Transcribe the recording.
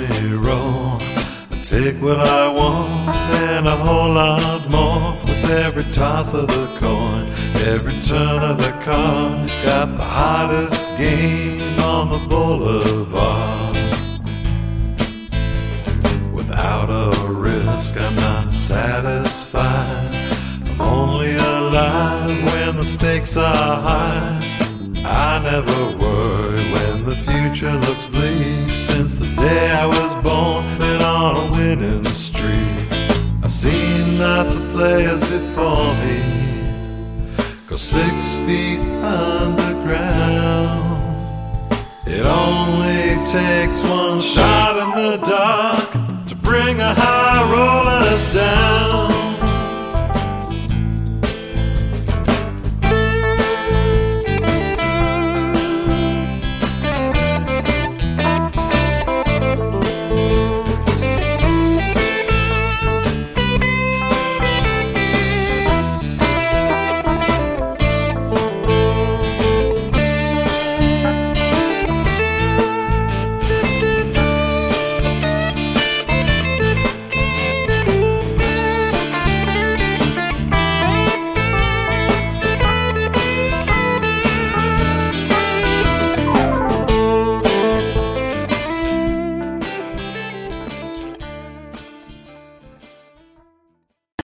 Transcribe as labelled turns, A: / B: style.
A: me roll. I take what I want and a whole lot more with every toss of the coin, every turn of the card. Got the hottest game on the boulevard. Without a risk, I'm not satisfied. I'm only alive when the stakes are high. I never worry when the future looks bleak. Since the day I was born, been on a winning streak. I've seen lots of players before me go 6 feet underground. It only takes one shot in the dark to bring a high